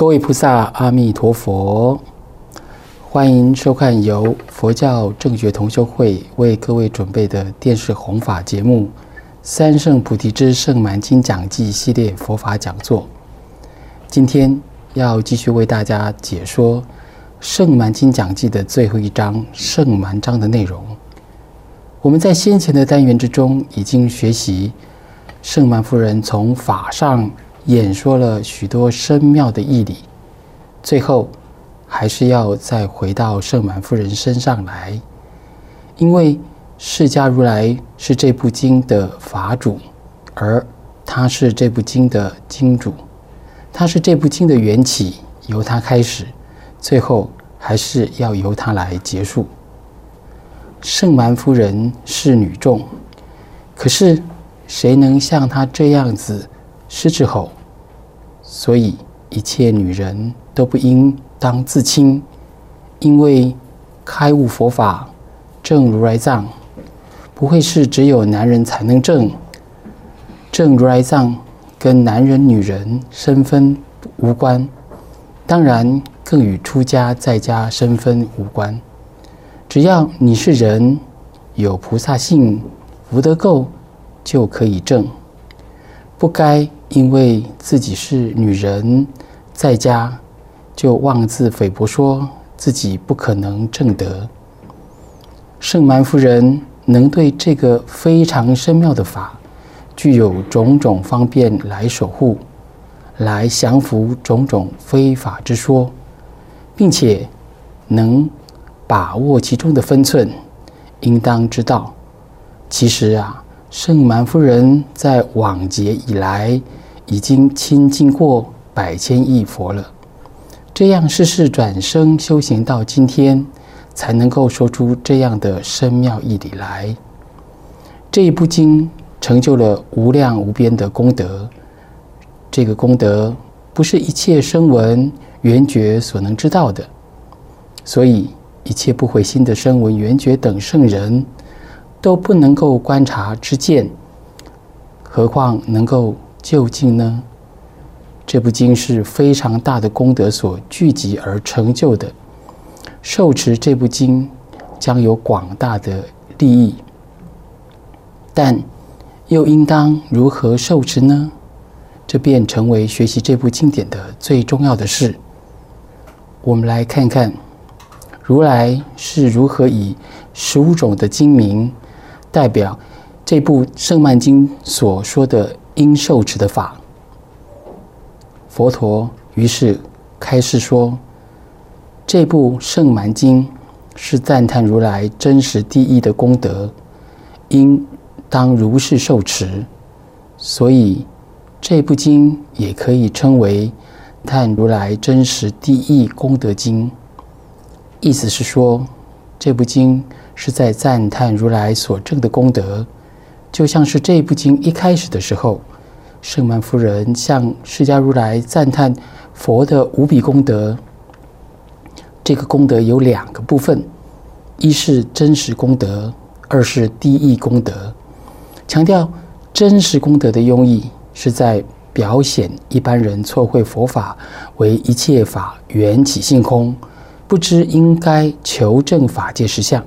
各位菩萨，阿弥陀佛！欢迎收看由佛教正觉同修会为各位准备的电视弘法节目《三圣菩提之圣蛮经讲记》系列佛法讲座。今天要继续为大家解说《圣蛮经讲记》的最后一章圣蛮章的内容。我们在先前的单元之中已经学习圣蛮夫人从法上演说了许多深妙的义理，最后还是要再回到圣蛮夫人身上来，因为释迦如来是这部经的法主，而他是这部经的经主，他是这部经的缘起，由他开始，最后还是要由他来结束。圣蛮夫人是女众，可是谁能像她这样子狮子吼？所以一切女人都不应当自轻，因为开悟佛法证如来藏不会是只有男人才能证，证如来藏跟男人女人身份无关，当然更与出家在家身份无关。只要你是人，有菩萨性，福德够，就可以证。不该因为自己是女人，在家就妄自菲薄说自己不可能证得。圣蛮夫人能对这个非常深妙的法，具有种种方便来守护，来降服种种非法之说，并且能把握其中的分寸，应当知道，其实圣蛮夫人在往劫以来已经亲近过百千亿佛了，这样世世转生修行到今天，才能够说出这样的深妙义理来。这一部经成就了无量无边的功德，这个功德不是一切声闻缘觉所能知道的，所以一切不毁心的声闻缘觉等圣人都不能够观察知见，何况能够究竟呢？这部经是非常大的功德所聚集而成就的，受持这部经将有广大的利益，但又应当如何受持呢？这便成为学习这部经典的最重要的事。我们来看看如来是如何以15种的经名代表这部圣蛮经所说的应受持的法。佛陀于是开示说，这部圣蛮经是赞叹如来真实第一的功德，应当如是受持，所以这部经也可以称为叹如来真实第一功德经。意思是说，这部经是在赞叹如来所证的功德，就像是这部经一开始的时候，圣蛮夫人向释迦如来赞叹佛的无比功德。这个功德有2个部分，一是真实功德，二是第一功德。强调真实功德的用意是在表显一般人错会佛法为一切法缘起性空，不知应该求证法界实相。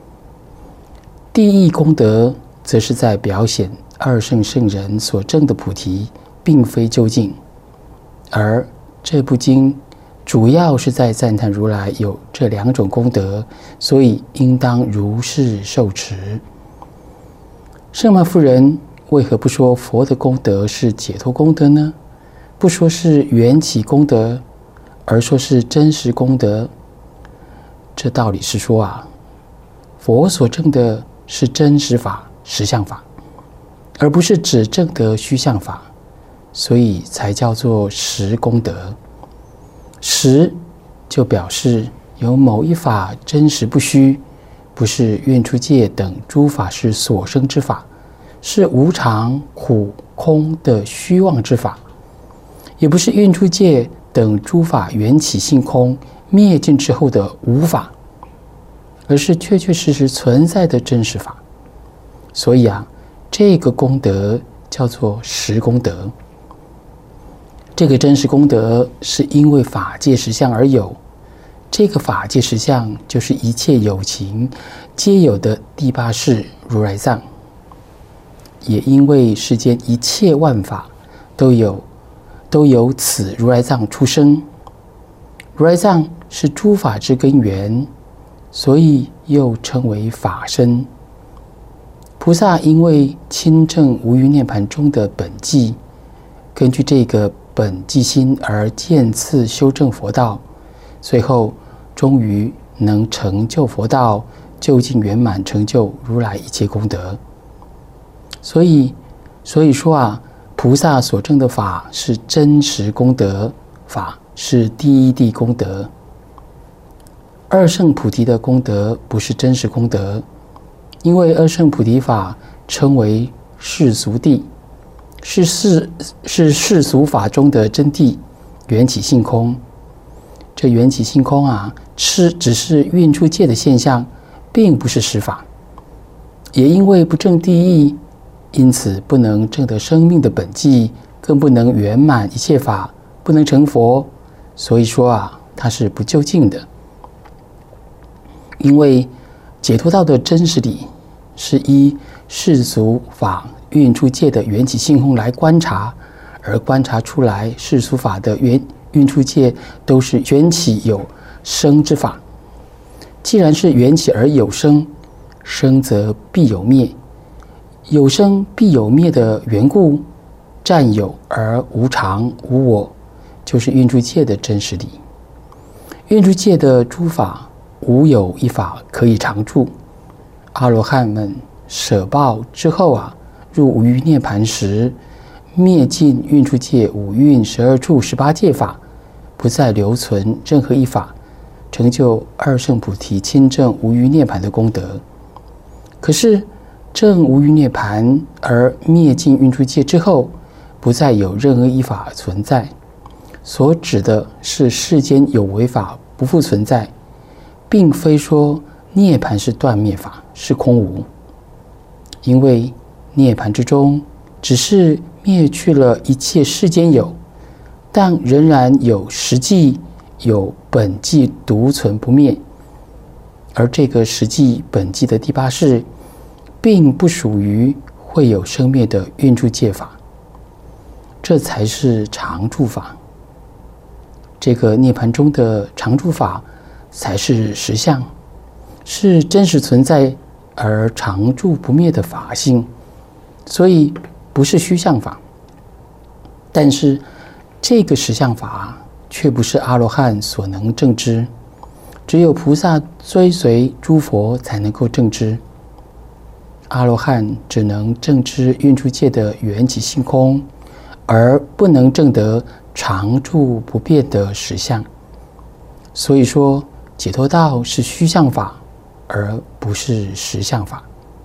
第一功德则是在表显二圣圣人所证的菩提并非究竟，而这部经主要是在赞叹如来有这2种功德，所以应当如是受持。圣蛮夫人为何不说佛的功德是解脱功德呢？不说是缘起功德，而说是真实功德？这道理是说佛所证的是真实法、实相法，而不是只证得虚相法，所以才叫做实功德。实就表示有某一法真实不虚，不是运出界等诸法是所生之法，是无常、苦、空的虚妄之法，也不是运出界等诸法缘起性空灭尽之后的无法，而是确确实实存在的真实法。所以这个功德叫做实功德。 这个真实功德是因为法界实相而有，这个法界实相就是一切有情皆有的第八世如来藏。也因为世间一切万法都由此如来藏出生，如来藏是诸法之根源，所以又称为法身。菩萨因为亲证无余涅盘中的本寂，根据这个本寂心而渐次修正佛道，随后终于能成就佛道，究竟圆满成就如来一切功德。所以说菩萨所证的法是真实功德，法是第一地功德。二圣菩提的功德不是真实功德，因为二圣菩提法称为世俗谛，是世俗法中的真谛，缘起性空。这缘起性空只是运出界的现象，并不是实法。也因为不证第一，因此不能证得生命的本寂，更不能圆满一切法，不能成佛。所以说它是不究竟的。因为解脱道的真实理是依世俗法运出界的缘起性空来观察，而观察出来世俗法的运出界都是缘起有生之法。既然是缘起而有生，生则必有灭，有生必有灭的缘故，占有而无常无我，就是运出界的真实理。运出界的诸法无有一法可以常住。阿罗汉们舍报之后入无余涅盘时，灭尽运出界五蕴12处18界法，不再留存任何一法，成就二圣菩提亲证无余涅盘的功德。可是证无余涅盘而灭尽运出界之后，不再有任何一法存在，所指的是世间有为法不复存在，并非说涅盘是断灭法，是空无。因为涅盘之中只是灭去了一切世间有，但仍然有实际有本寂独存不灭，而这个实际本寂的第八世并不属于会有生灭的运出界法，这才是常住法。这个涅盘中的常住法才是实相，是真实存在而常住不灭的法性，所以不是虚相法。但是这个实相法却不是阿罗汉所能证知，只有菩萨追随诸佛才能够证知。阿罗汉只能证知运出界的缘起性空，而不能证得常住不变的实相。所以说解脱道是虚相法，而不是实相法。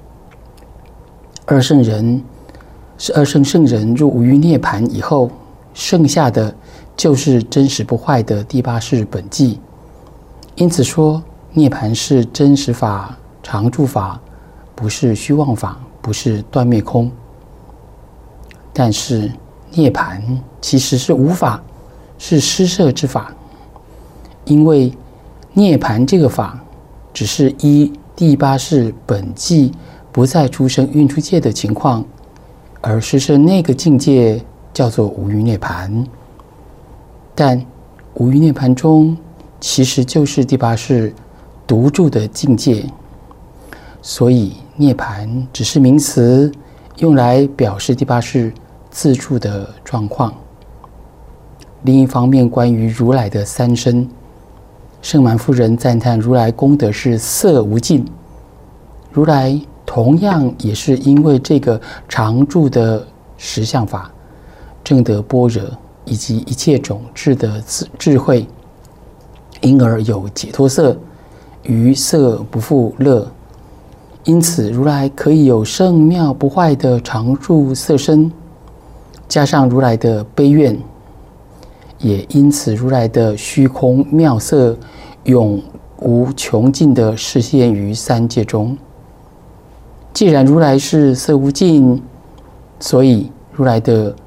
二圣圣人入无余涅盘以后，剩下的就是真实不坏的第八世本寂。因此说涅盘是真实法、常住法，不是虚妄法，不是断灭空。但是涅盘其实是无法，是施设之法。因为涅盘这个法只是依第八世本寂不再出生运出界的情况而施设那个境界，叫做无余涅盘。但无余涅盘中其实就是第八世独住的境界，所以涅盘只是名词，用来表示第八世自住的状况。另一方面，关于如来的三身，圣满夫人赞叹如来功德是色无尽。如来同样也是因为这个常住的实相法，证得般若以及一切种智的智慧，因而有解脱色，于色不复乐。因此如来可以有圣妙不坏的常住色身，加上如来的悲愿，也因此如来的虚空妙色永无穷尽的示现于三界中。既然如来是色无尽，所以如来的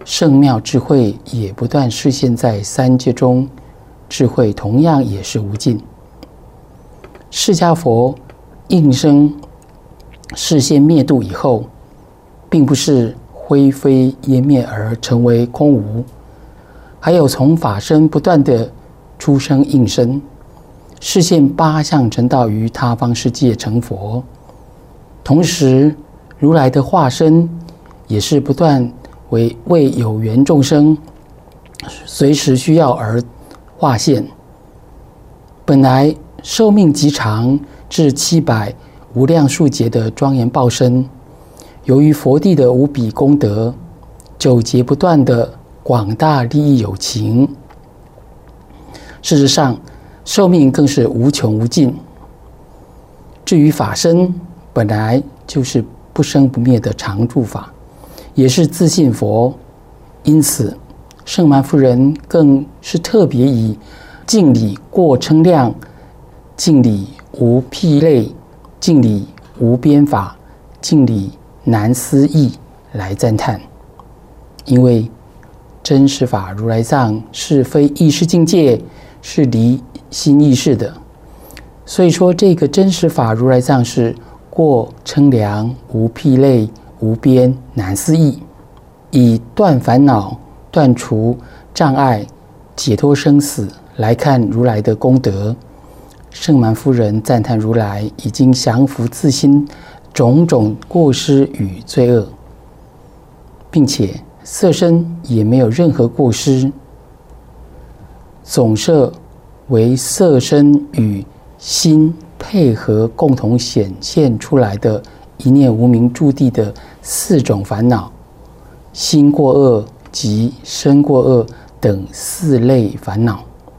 圣妙智慧也不断示现在三界中，智慧同样也是无尽。释迦佛应生示现灭度以后，并不是灰飞烟灭而成为空无，还有从法身不断的出生应身，示现八相成道于他方世界成佛。同时如来的化身也是不断为有缘众生随时需要而化现。本来寿命极长，至700无量数劫的庄严报身，由于佛地的无比功德，久劫不断的广大利益有情，事实上寿命更是无穷无尽。至于法身，本来就是不生不灭的常住法，也是自信佛，因此圣蛮夫人更是特别以净理过称量、净理无譬类、净理无边法、净理难思议来赞叹。因为真实法如来藏是非意识境界，是离心意识的，所以说这个真实法如来藏是过称量、无譬类、无边、难思议，以断烦恼、断除障碍、解脱生死来看如来的功德。圣蛮夫人赞叹如来已经降伏自心种种过失与罪恶，并且色身也没有任何过失，总摄为色身与心配合共同显现出来的一念无明住地的4种烦恼，心过恶及身过恶等4类烦恼。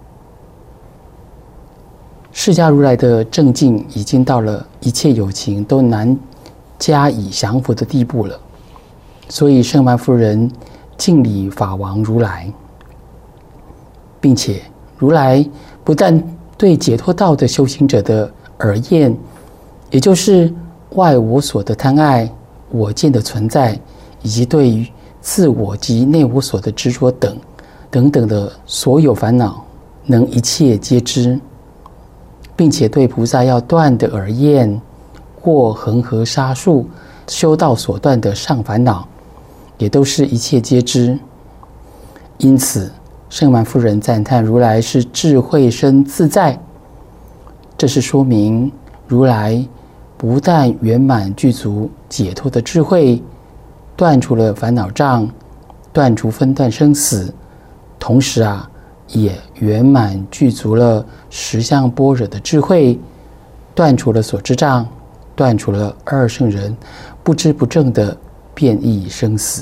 释迦如来的正境已经到了一切有情都难加以降服的地步了，所以圣蛮夫人敬礼法王如来，并且如来不但对解脱道的修行者的耳厌，也就是外我所的贪爱、我见的存在，以及对于自我及内我所的执着等等的所有烦恼，能一切皆知，并且对菩萨要断的耳厌、过恒河沙数修道所断的上烦恼，也都是一切皆知。因此圣蛮夫人赞叹如来是智慧身自在，这是说明如来不但圆满具足解脱的智慧，断除了烦恼障，断除分段生死，同时也圆满具足了实相般若的智慧，断除了所知障，断除了二圣人不知不正的变异生死。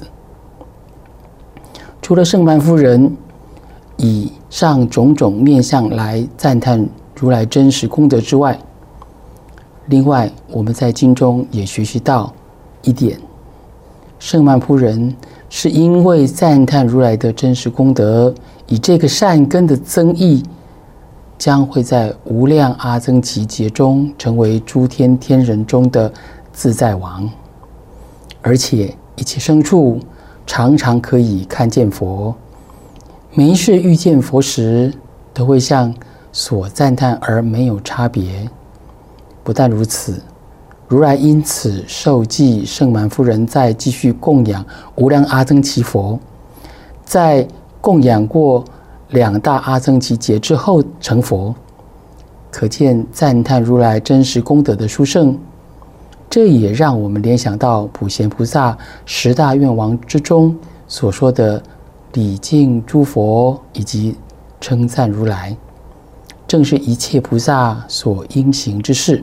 除了圣蛮夫人以上种种面向来赞叹如来真实功德之外，另外我们在经中也学习到一点，圣蛮夫人是因为赞叹如来的真实功德，以这个善根的增益，将会在无量阿僧祇劫中成为诸天天人中的自在王，而且一切牲畜常常可以看见佛，每一世遇见佛时，都会像所赞叹而没有差别。不但如此，如来因此受记圣蛮夫人再继续供养无量阿僧祇佛，在供养过2大阿僧祇劫之后成佛，可见赞叹如来真实功德的殊胜。这也让我们联想到普贤菩萨10大愿王之中所说的礼敬诸佛以及称赞如来，正是一切菩萨所应行之事。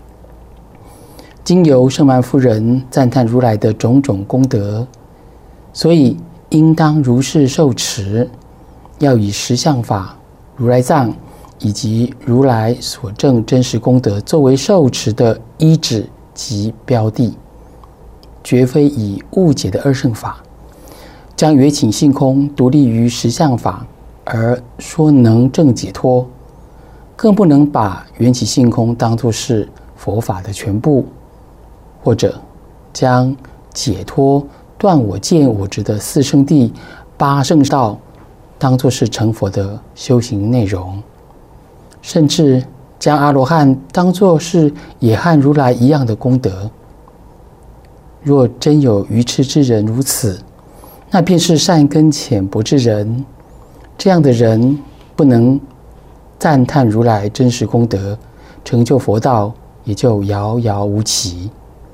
经由圣蛮夫人赞叹如来的种种功德，所以应当如是受持，要以实相法、如来藏以及如来所证真实功德作为受持的依止及标的，绝非以误解的二乘法，将缘起性空独立于实相法而说能证解脱，更不能把缘起性空当作是佛法的全部，或者将解脱断我见我执的四圣谛、八圣道当作是成佛的修行内容，甚至将阿罗汉当作是也和如来一样的功德。若真有愚痴之人如此，那便是善根浅薄之人。这样的人不能赞叹如来真实功德，成就佛道也就遥遥无期。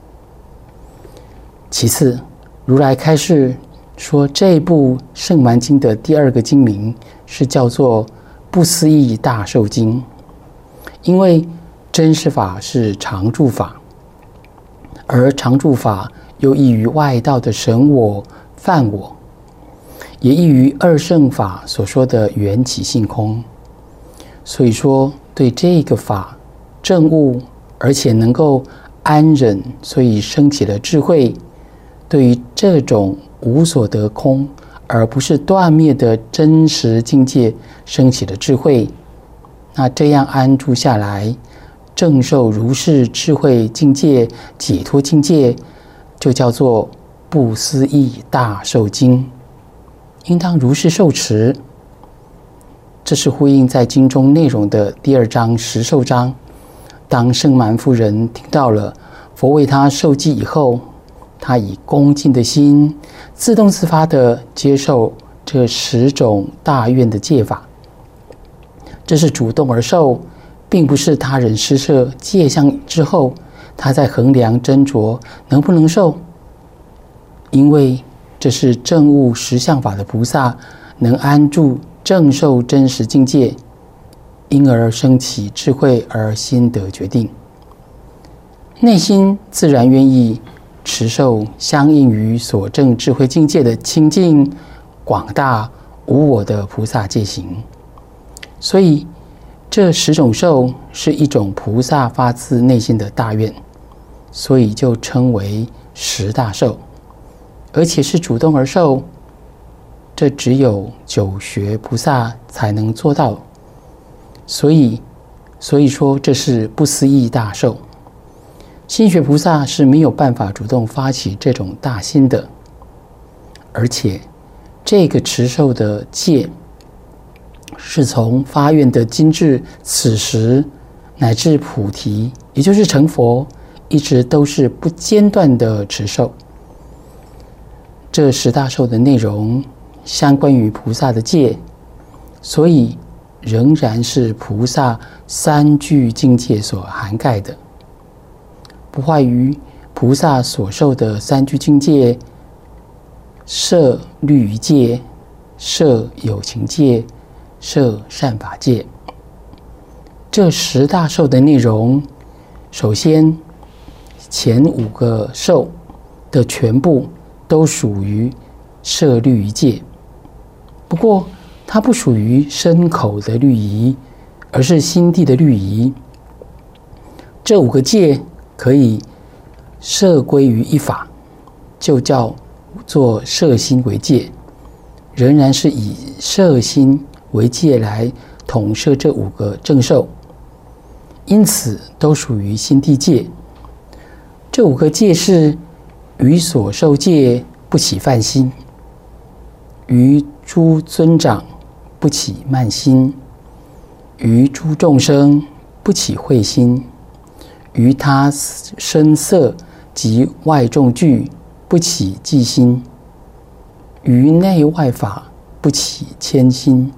其次，如来开示说，这部圣蛮经的第二个经名是叫做不思议大受经，因为真实法是常住法，而常住法又异于外道的神我、梵我，也异于二圣法所说的缘起性空。所以说，对这个法证悟，而且能够安忍，所以升起了智慧。对于这种无所得空，而不是断灭的真实境界升起了智慧，那这样安住下来，正受如是智慧境界、解脱境界，就叫做不思议大受经，应当如是受持。这是呼应在经中内容的第二章十受章。当圣蛮夫人听到了佛为她受记以后，她以恭敬的心，自动自发地接受这10种大愿的戒法。这是主动而受，并不是他人施设戒相之后，他在衡量斟酌能不能受。因为这是证悟实相法的菩萨能安住正受真实境界，因而升起智慧而心得决定，内心自然愿意持受相应于所证智慧境界的清净、广大、无我的菩萨戒行。所以这10种受是一种菩萨发自内心的大愿，所以就称为10大受，而且是主动而受。这只有9学菩萨才能做到，所以说这是不思议大受。心学菩萨是没有办法主动发起这种大心的，而且这个持受的戒是从发愿的今至此时乃至菩提，也就是成佛，一直都是不间断的持受。这10大受的内容相关于菩萨的戒，所以仍然是菩萨3具境界所涵盖的，不坏于菩萨所受的3具境界：摄律仪戒、摄有情戒、摄善法戒。这10大受的内容，首先前5个受的全部都属于摄律仪戒，不过它不属于身口的律仪，而是心地的律仪。这5个戒可以摄归于一法，就叫做摄心为戒，仍然是以摄心为戒来统摄这5个正受，因此都属于心地戒。这5个戒是：于所受戒不起犯心，于诸尊长不起慢心，于诸众生不起恚心，于他声色及外众具不起嫉心，于内外法不起谦心。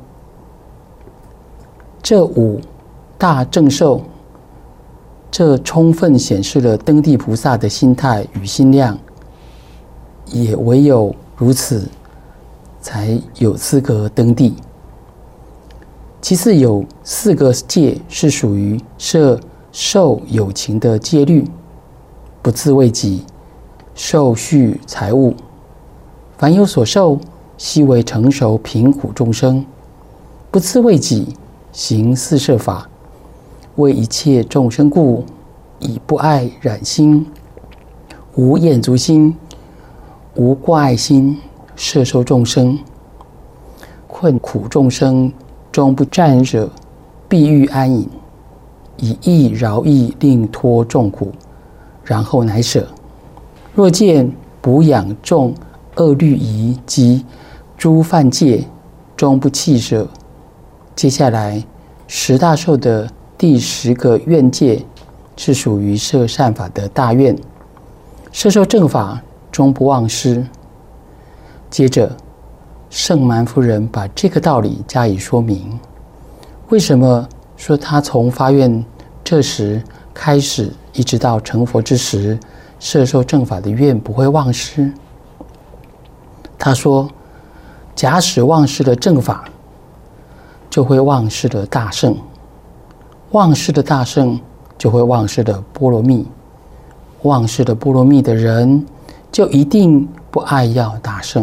这5大正受，这充分显示了登地菩萨的心态与心量，也唯有如此才有资格登地。其次有4个戒是属于摄受有情的戒律：不自为己，受续财物，凡有所受，悉为成熟贫苦众生；不自为己，行四摄法，为一切众生故，以不爱染心，无厌足心，无挂碍心，摄受众生。困苦众生终不占惹，必欲安隐，以意饶益令脱众苦，然后乃舍。若见补养众恶律仪及诸犯戒，终不弃舍。接下来10大寿的第10个愿戒是属于摄善法的大愿，摄受正法，终不忘失。接着圣蛮夫人把这个道理加以说明。为什么说他从发愿这时开始，一直到成佛之时，摄受正法的愿不会忘失？他说，假使忘失了正法，就会忘失了大乘，忘失了大乘，就会忘失了波罗蜜，忘失了波罗蜜的人，就一定不爱要大乘。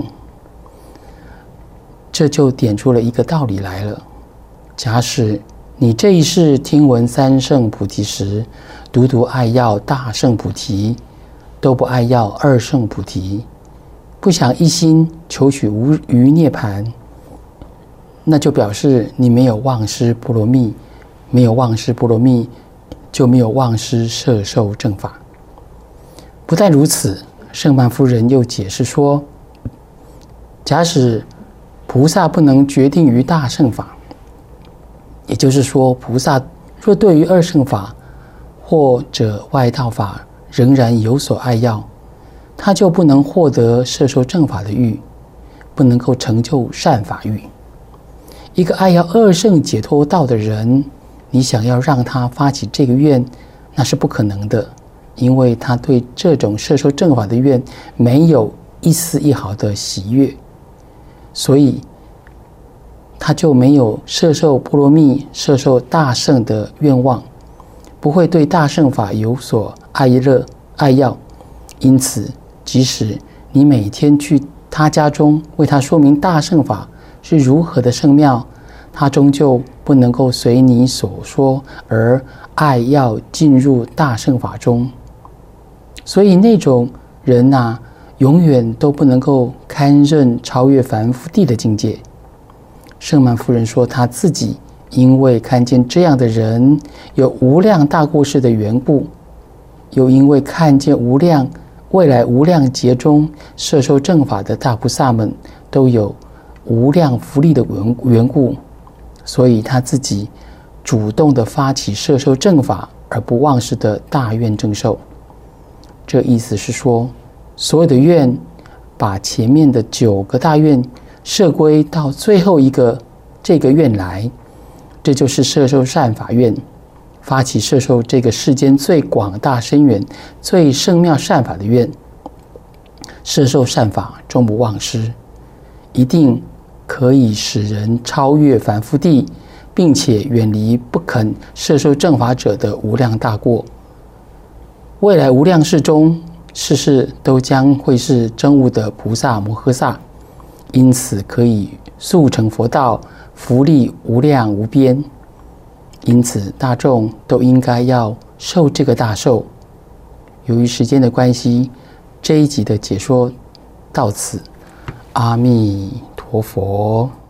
这就点出了一个道理来了。假使你这一世听闻三圣菩提时，独独爱要大圣菩提，都不爱要二圣菩提，不想一心求取无余涅槃，那就表示你没有忘失波罗蜜，没有忘失波罗蜜，就没有忘失摄受正法。不但如此，圣蛮夫人又解释说，假使菩萨不能决定于大乘法，也就是说，菩萨若对于二乘法或者外道法仍然有所爱要，他就不能获得摄受正法的欲，不能够成就善法欲。一个爱要二乘解脱道的人，你想要让他发起这个愿，那是不可能的，因为他对这种摄受正法的愿没有一丝一毫的喜悦，所以他就没有摄受波罗蜜、摄受大乘的愿望，不会对大乘法有所爱要。因此，即使你每天去他家中为他说明大乘法是如何的圣妙，他终究不能够随你所说而爱要进入大乘法中。所以那种人永远都不能够堪任超越凡夫地的境界。圣蛮夫人说，她自己因为看见这样的人有无量大过失的缘故，又因为看见未来无量劫中摄受正法的大菩萨们都有无量福利的缘故，所以他自己主动的发起摄受正法而不忘失的大愿正受。这意思是说，所有的愿把前面的9个大愿摄归到最后一个这个愿来，这就是摄受善法愿，发起摄受这个世间最广大深远、最圣妙善法的愿。摄受善法终不忘失，一定可以使人超越凡夫地，并且远离不肯摄受正法者的无量大过。未来无量世中，世世都将会是真悟的菩萨摩诃萨，因此可以速成佛道，福利无量无边。因此大众都应该要受这个大寿。由于时间的关系，这一集的解说到此。阿弥陀佛。